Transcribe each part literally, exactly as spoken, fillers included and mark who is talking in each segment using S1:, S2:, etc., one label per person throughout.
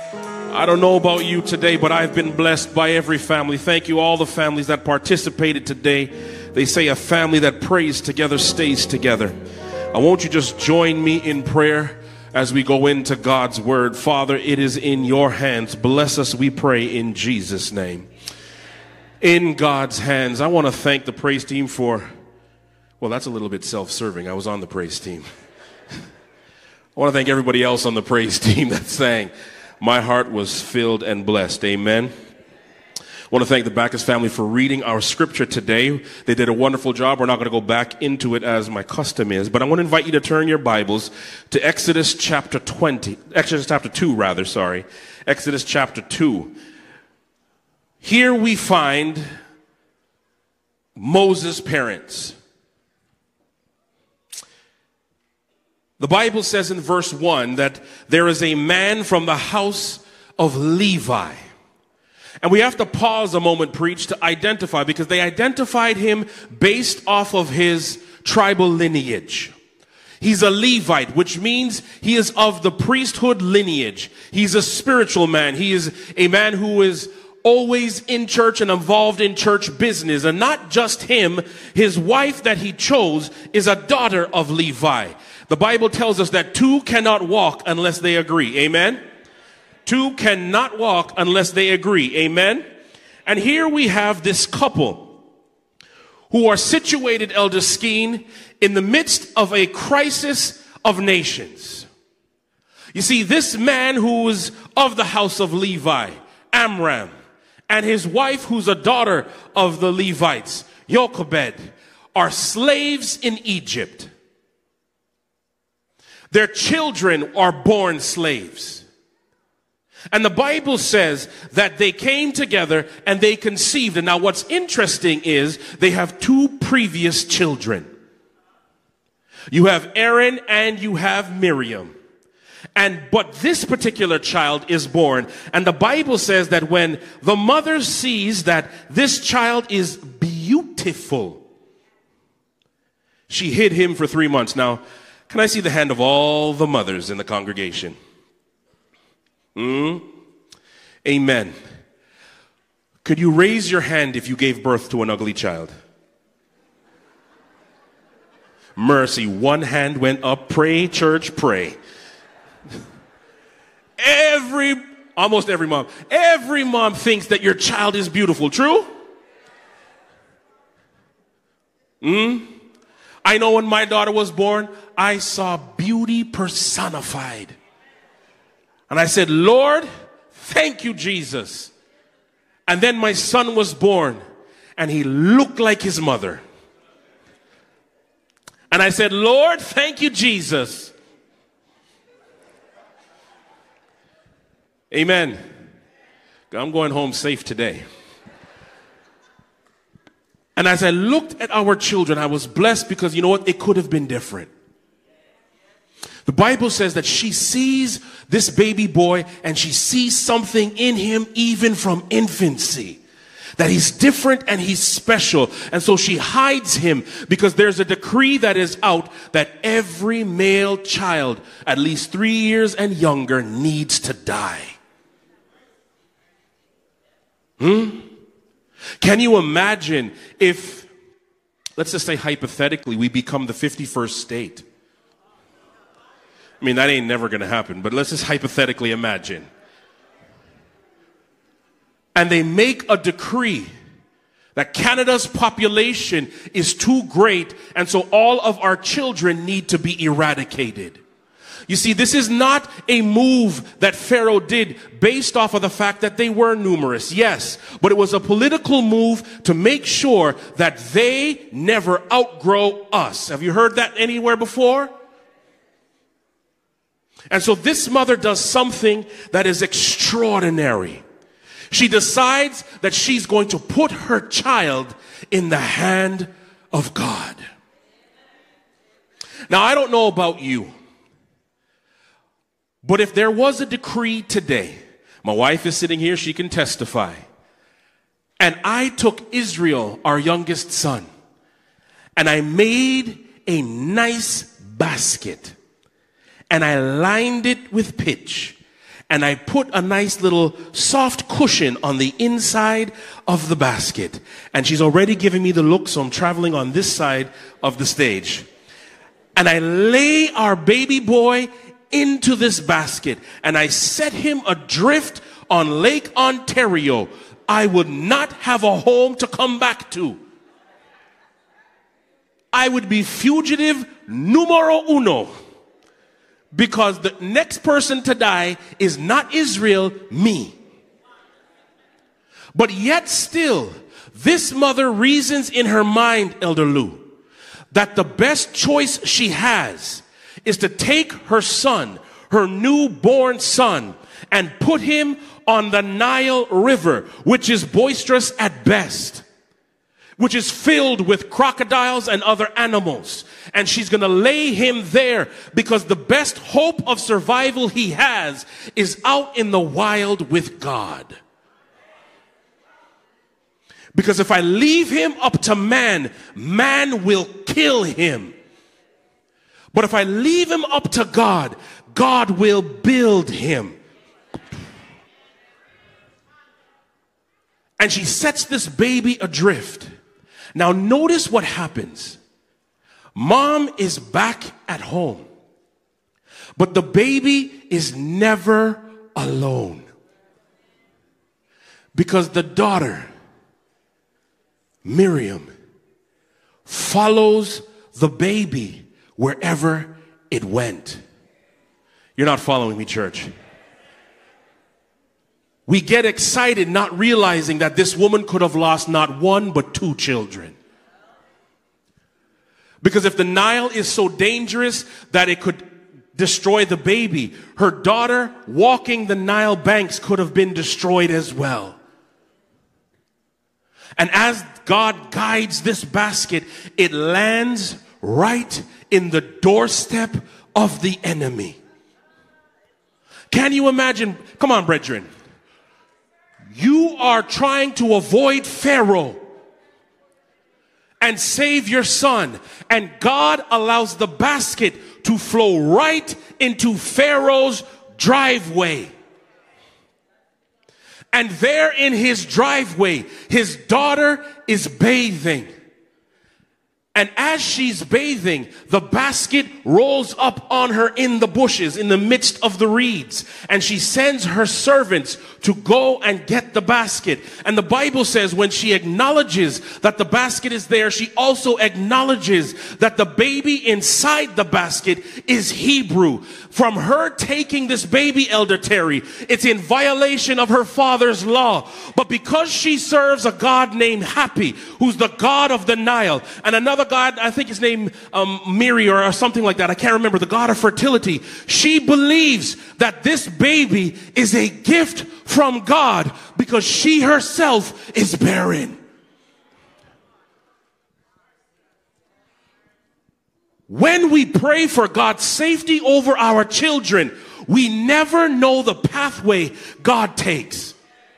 S1: I don't know about you today, but I've been blessed by every family. Thank you, all the families that participated today. They say a family that prays together stays together. I want you just join me in prayer as we go into God's word. Father, it is in your hands. Bless us, we pray, in Jesus' name. In God's hands. I want to thank the praise team for, well, that's a little bit self-serving. I was on the praise team. I want to thank everybody else on the praise team that sang. My heart was filled and blessed. Amen. I want to thank the Backus family for reading our scripture today. They did a wonderful job. We're not going to go back into it as my custom is, but I want to invite you to turn your Bibles to Exodus chapter twenty, Exodus chapter two, rather, sorry. Exodus chapter two. Here we find Moses' parents. The Bible says in verse one that there is a man from the house of Levi. And we have to pause a moment, preach, to identify, because they identified him based off of his tribal lineage. He's a Levite, which means he is of the priesthood lineage. He's a spiritual man. He is a man who is always in church and involved in church business. And not just him, his wife that he chose is a daughter of Levi. The Bible tells us that two cannot walk unless they agree. Amen? Two cannot walk unless they agree. Amen? And here we have this couple who are situated, Elder Skeen, in the midst of a crisis of nations. You see, this man who was of the house of Levi, Amram, and his wife, who's a daughter of the Levites, Jochebed, are slaves in Egypt. Their children are born slaves. And the Bible says that they came together and they conceived. And now what's interesting is they have two previous children. You have Aaron and you have Miriam. And but this particular child is born. And the Bible says that when the mother sees that this child is beautiful, she hid him for three months. Now, can I see the hand of all the mothers in the congregation? Hmm? Amen. Could you raise your hand if you gave birth to an ugly child? Mercy. One hand went up. Pray, church, pray. Every, almost every mom, every mom thinks that your child is beautiful. True? Hmm? I know when my daughter was born, I saw beauty personified. And I said, Lord, thank you, Jesus. And then my son was born, and he looked like his mother. And I said, Lord, thank you, Jesus. Amen. I'm going home safe today. And as I looked at our children, I was blessed because, you know what, it could have been different. The Bible says that she sees this baby boy and she sees something in him even from infancy. That he's different and he's special. And so she hides him because there's a decree that is out that every male child, at least three years and younger, needs to die. Hmm? Can you imagine if, let's just say hypothetically, we become the fifty-first state? I mean, that ain't never going to happen, but let's just hypothetically imagine. And they make a decree that Canada's population is too great, and so all of our children need to be eradicated. You see, this is not a move that Pharaoh did based off of the fact that they were numerous. Yes, but it was a political move to make sure that they never outgrow us. Have you heard that anywhere before? And so this mother does something that is extraordinary. She decides that she's going to put her child in the hand of God. Now, I don't know about you, but if there was a decree today, my wife is sitting here, she can testify, and I took Israel, our youngest son, and I made a nice basket, and I lined it with pitch, And I put a nice little soft cushion on the inside of the basket. And she's already giving me the look, so I'm traveling on this side of the stage. And I lay our baby boy into this basket, and I set him adrift on Lake Ontario. I would not have a home to come back to. I would be fugitive numero uno. Because the next person to die is not Israel, me. But yet still, this mother reasons in her mind, Elder Lou, that the best choice she has is to take her son, her newborn son, and put him on the Nile River, which is boisterous at best, which is filled with crocodiles and other animals. And she's going to lay him there because the best hope of survival he has is out in the wild with God. Because if I leave him up to man, man will kill him. But if I leave him up to God, God will build him. And she sets this baby adrift. Now notice what happens. Mom is back at home, but the baby is never alone. Because the daughter, Miriam, follows the baby wherever it went. You're not following me, church. We get excited not realizing that this woman could have lost not one but two children. Because if the Nile is so dangerous that it could destroy the baby, her daughter walking the Nile banks could have been destroyed as well. And as God guides this basket, it lands right in the doorstep of the enemy. Can you imagine? Come on, brethren. You are trying to avoid Pharaoh and save your son, and God allows the basket to flow right into Pharaoh's driveway. And there in his driveway, his daughter is bathing. And as she's bathing, the basket rolls up on her in the bushes, in the midst of the reeds. And she sends her servants to go and get the basket. And the Bible says when she acknowledges that the basket is there, she also acknowledges that the baby inside the basket is Hebrew. From her taking this baby, Elder Terry, it's in violation of her father's law. But because she serves a God named Happy, who's the God of the Nile, and another God, I think his name um, Miri or, or something like that, I can't remember, the God of fertility, she believes that this baby is a gift from God because she herself is barren. When we pray for God's safety over our children, we never know the pathway God takes.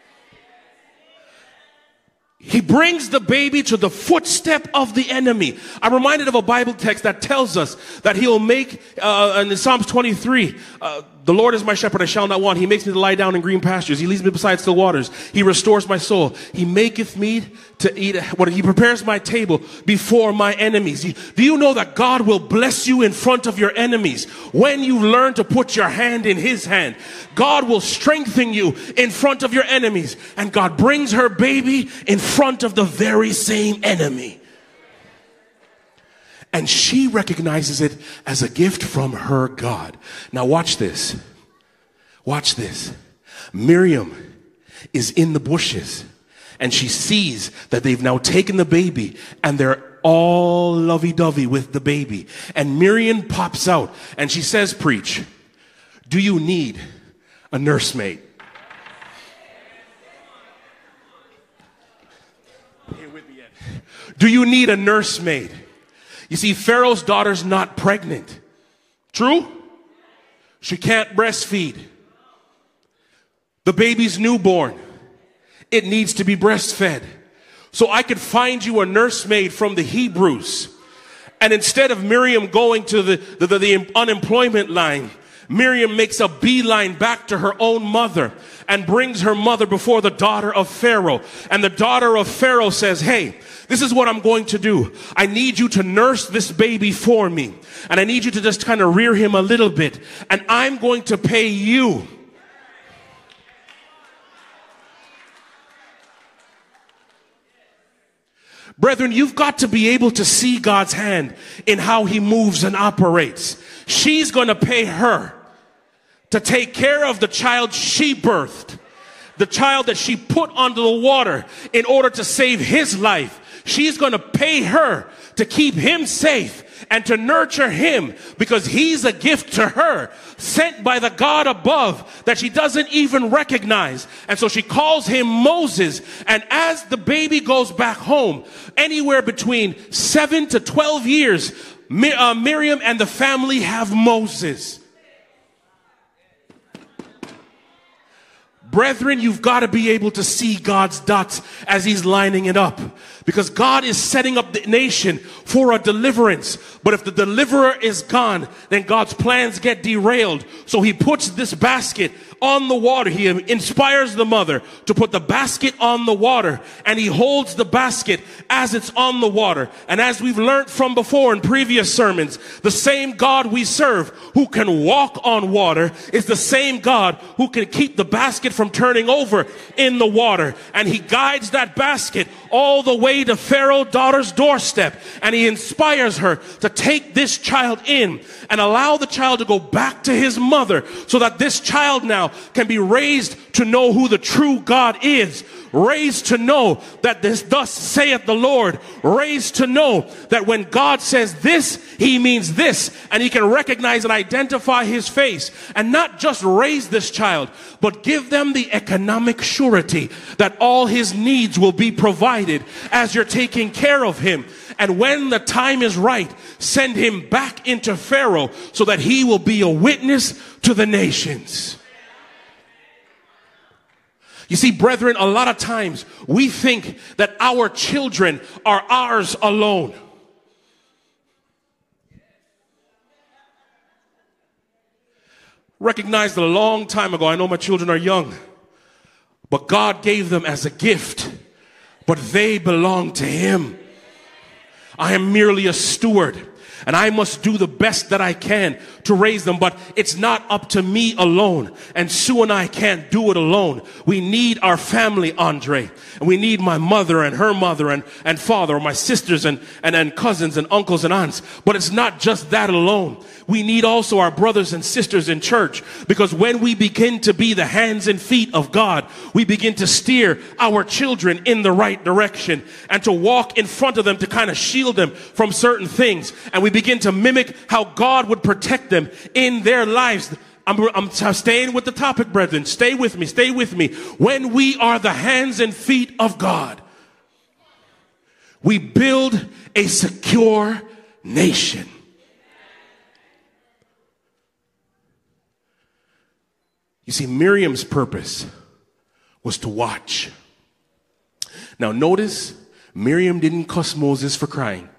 S1: He brings the baby to the footstep of the enemy. I'm reminded of a Bible text that tells us that he'll make, uh, in Psalms twenty-three, uh, the Lord is my shepherd, I shall not want. He makes me to lie down in green pastures. He leads me beside still waters. He restores my soul. He maketh me to eat, what, he prepares my table before my enemies. Do you know that God will bless you in front of your enemies when you learn to put your hand in his hand? God will strengthen you in front of your enemies. And God brings her baby in front of the very same enemy. And she recognizes it as a gift from her God. Now watch this. Watch this. Miriam is in the bushes and she sees that they've now taken the baby and they're all lovey-dovey with the baby. And Miriam pops out and she says, preach, do you need a nursemaid? Here with me yet. Do you need a nursemaid? You see, Pharaoh's daughter's not pregnant. True? She can't breastfeed. The baby's newborn. It needs to be breastfed. So I could find you a nursemaid from the Hebrews. And instead of Miriam going to the, the, the, the unemployment line, Miriam makes a beeline back to her own mother and brings her mother before the daughter of Pharaoh. And the daughter of Pharaoh says, hey, this is what I'm going to do. I need you to nurse this baby for me. And I need you to just kind of rear him a little bit. And I'm going to pay you. Brethren, you've got to be able to see God's hand in how he moves and operates. She's going to pay her to take care of the child she birthed, the child that she put under the water in order to save his life. She's going to pay her to keep him safe and to nurture him because he's a gift to her, sent by the God above that she doesn't even recognize. And so she calls him Moses. And as the baby goes back home, anywhere between seven to twelve years, uh, Miriam and the family have Moses. Brethren, you've got to be able to see God's dots as he's lining it up. Because God is setting up the nation for a deliverance. But if the deliverer is gone, then God's plans get derailed. So he puts this basket on the water. He inspires the mother to put the basket on the water. And he holds the basket as it's on the water. And as we've learned from before in previous sermons, the same God we serve who can walk on water is the same God who can keep the basket from turning over in the water. And he guides that basket all the way to Pharaoh's daughter's doorstep. And he inspires her to take this child in and allow the child to go back to his mother so that this child now can be raised to know who the true God is. Raised to know that this thus saith the Lord. Raised to know that when God says this, he means this. And he can recognize and identify his face. And not just raise this child, but give them the economic surety that all his needs will be provided as you're taking care of him. And when the time is right, send him back into Pharaoh so that he will be a witness to the nations. You see, brethren, a lot of times we think that our children are ours alone. Recognized a long time ago, I know my children are young, but God gave them as a gift, but they belong to him. I am merely a steward. And I must do the best that I can to raise them. But it's not up to me alone. And Sue and I can't do it alone. We need our family, Andre. And we need my mother and her mother and, and father, or my sisters and, and, and cousins and uncles and aunts. But it's not just that alone. We need also our brothers and sisters in church. Because when we begin to be the hands and feet of God, we begin to steer our children in the right direction. And to walk in front of them to kind of shield them from certain things. And we begin to mimic how God would protect them in their lives. I'm, I'm staying with the topic, brethren. Stay with me. Stay with me. When we are the hands and feet of God, we build a secure nation. You see, Miriam's purpose was to watch. Now notice, Miriam didn't cuss Moses for crying.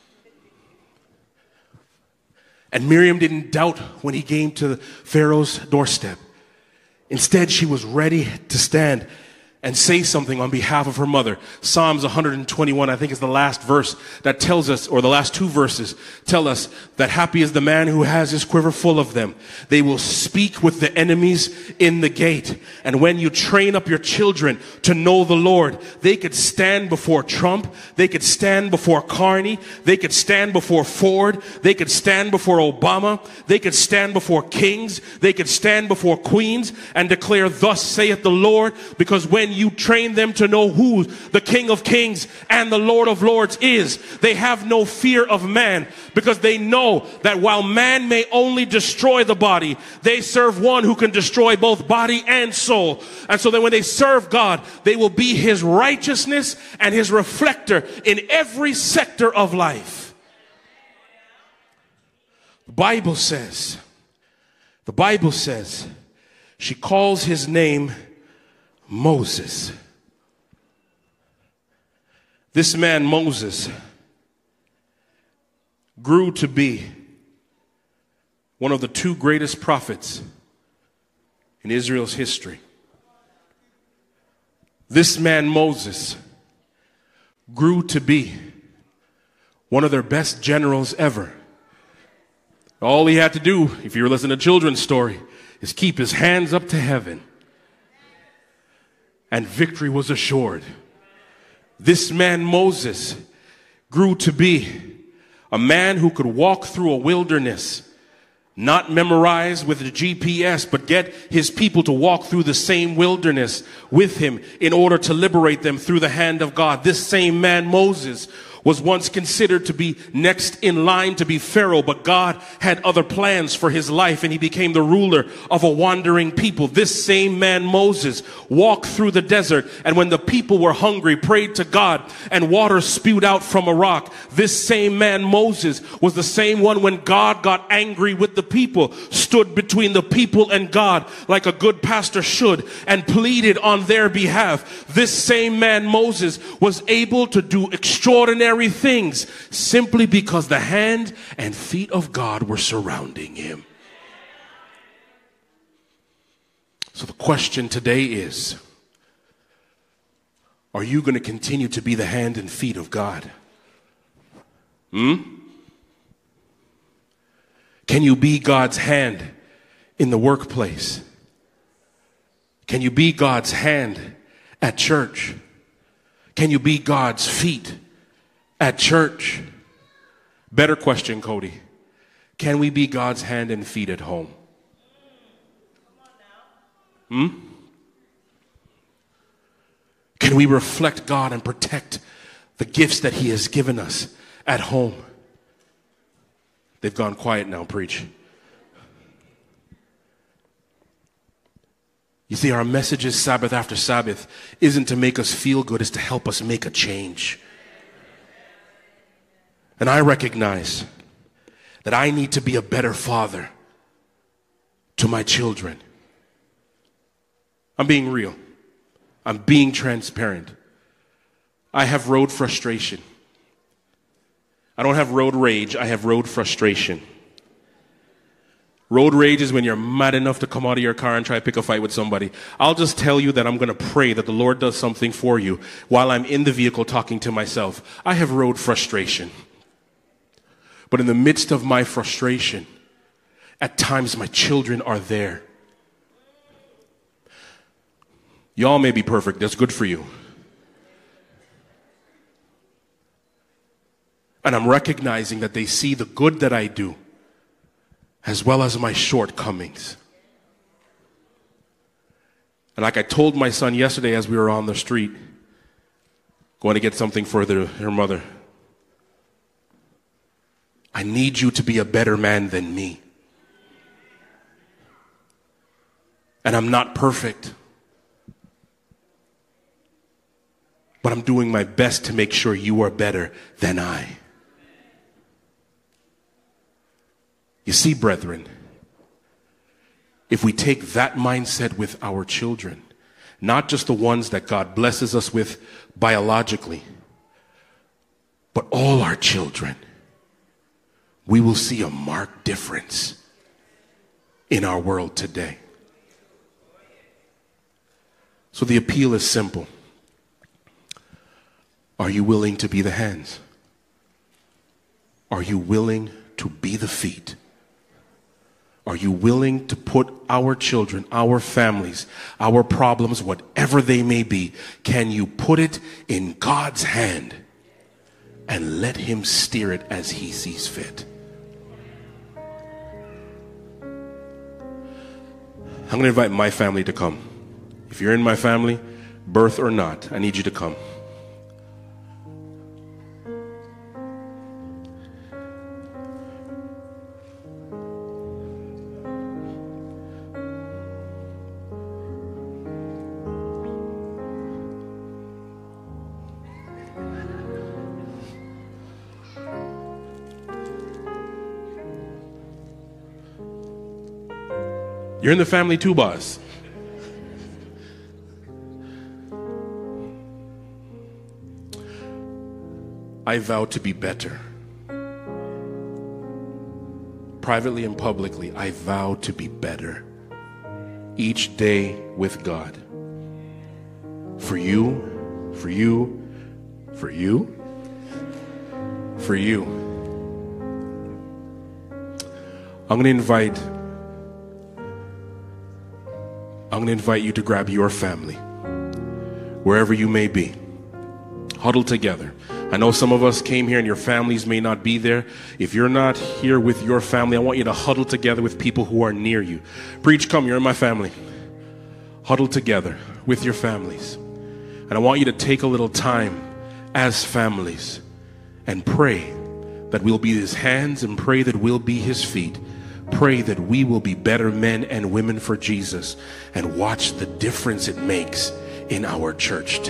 S1: And Miriam didn't doubt when he came to Pharaoh's doorstep. Instead, she was ready to stand and say something on behalf of her mother. Psalms one twenty-one, I think, is the last verse that tells us, or the last two verses tell us that happy is the man who has his quiver full of them. They will speak with the enemies in the gate. And when you train up your children to know the Lord, they could stand before Trump. They could stand before Carney. They could stand before Ford. They could stand before Obama. They could stand before kings. They could stand before queens and declare, thus saith the Lord, because when you train them to know who the King of Kings and the Lord of Lords is, they have no fear of man, because they know that while man may only destroy the body, they serve one who can destroy both body and soul. And so that when they serve God, they will be his righteousness and his reflector in every sector of life. The Bible says, the Bible says, she calls his name Moses. This man, Moses, grew to be one of the two greatest prophets in Israel's history. This man, Moses, grew to be one of their best generals ever. All he had to do, if you were listening to children's story, is keep his hands up to heaven, and victory was assured. This man, Moses, grew to be a man who could walk through a wilderness, not memorize with a G P S, but get his people to walk through the same wilderness with him in order to liberate them through the hand of God. This same man, Moses, was once considered to be next in line to be Pharaoh, but God had other plans for his life, and he became the ruler of a wandering people. This same man, Moses, walked through the desert, and when the people were hungry, prayed to God, and water spewed out from a rock. This same man, Moses, was the same one when God got angry with the people, stood between the people and God like a good pastor should, and pleaded on their behalf. This same man, Moses, was able to do extraordinary things simply because the hand and feet of God were surrounding him. So the question today is, are you going to continue to be the hand and feet of God? Hmm? Can you be God's hand in the workplace? Can you be God's hand at church? Can you be God's feet at church? Better question, Cody. Can we be God's hand and feet at home? Hmm? Can we reflect God and protect the gifts that he has given us at home? They've gone quiet now, preach. You see, our messages Sabbath after Sabbath isn't to make us feel good, it's to help us make a change. And I recognize that I need to be a better father to my children. I'm being real. I'm being transparent. I have road frustration. I don't have road rage. I have road frustration. Road rage is when you're mad enough to come out of your car and try to pick a fight with somebody. I'll just tell you that I'm going to pray that the Lord does something for you while I'm in the vehicle talking to myself. I have road frustration. But in the midst of my frustration, at times my children are there. Y'all may be perfect. That's good for you. And I'm recognizing that they see the good that I do as well as my shortcomings. And like I told my son yesterday as we were on the street, going to get something for their, her mother, I need you to be a better man than me. And I'm not perfect, but I'm doing my best to make sure you are better than I. You see, brethren, if we take that mindset with our children, not just the ones that God blesses us with biologically, but all our children, we will see a marked difference in our world today. So the appeal is simple. Are you willing to be the hands? Are you willing to be the feet? Are you willing to put our children, our families, our problems, whatever they may be, can you put it in God's hand and let him steer it as he sees fit? I'm going to invite my family to come. If you're in my family, birth or not, I need you to come. You're in the family too, boss. I vow to be better. privately and publicly, I vow to be better each day with God. For you, for you, for you, for you. I'm going to invite, I'm going to invite you to grab your family, wherever you may be. Huddle together. I know some of us came here and your families may not be there. If you're not here with your family, I want you to huddle together with people who are near you. Preach, come, you're in my family. Huddle together with your families. And I want you to take a little time as families and pray that we'll be his hands and pray that we'll be his feet. Pray that we will be better men and women for Jesus, and watch the difference it makes in our church today.